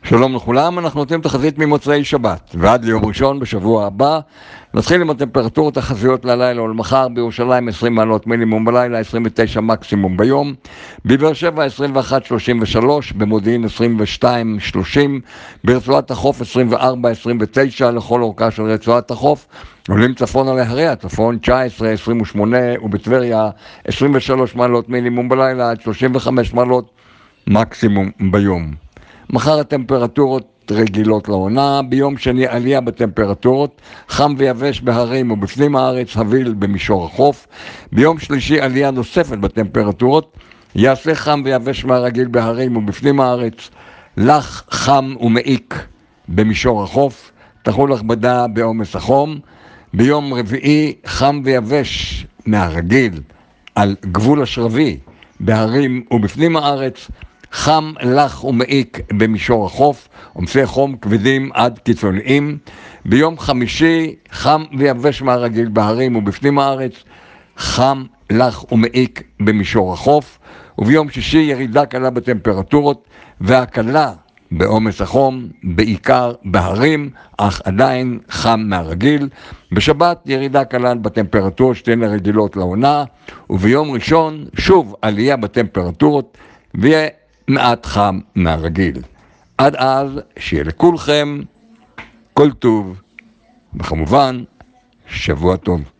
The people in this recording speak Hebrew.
שלום לכולם, אנחנו נותנים תחזית ממוצאי שבת ועד ליום ראשון בשבוע הבא. נתחיל עם הטמפרטורות החזויות ללילה ולמחר. בירושלים 20 מעלות מינימום בלילה, 29 מקסימום ביום. בבאר שבע 21-33, במודיעין 22-30, ברצועת החוף 24-29 לכל אורכה של רצועת החוף. עולים צפונה להרי הצפון 19-28 ובטבריה 23 מעלות מינימום בלילה עד 35 מעלות מקסימום ביום. מחר הטמפרטורות רגילות לעונה. ביום שני עלייה בטמפרטורות, חם ויבש בהרים ובפנים הארץ, הביל במישור החוף. ביום שלישי עלייה נוספת בטמפרטורות, יעשה חם ויבש מהרגיל בהרים ובפנים הארץ, לח, חם ומעיק במישור החוף, תחול הכבדה בעומס החום. ביום רביעי חם ויבש מהרגיל על גבול השרבי בהרים ובפנים הארץ, חם, לח ומעיק במישור החוף, עומסי חום כבדים עד קיצוניים. ביום חמישי חם ויבש מהרגיל בהרים ובפנים הארץ, חם, לח ומעיק במישור החוף. וביום שישי ירידה קלה בטמפרטורות והקלה בעומס החום, בעיקר בהרים, אך עדיין חם מהרגיל. בשבת ירידה קלה בטמפרטורות, שתהיינה רגילות לעונה. וביום ראשון שוב עלייה בטמפרטורות ויהיה מעט חם מהרגיל. עד אז שיהיה לכולכם כל טוב, וכמובן שבוע טוב.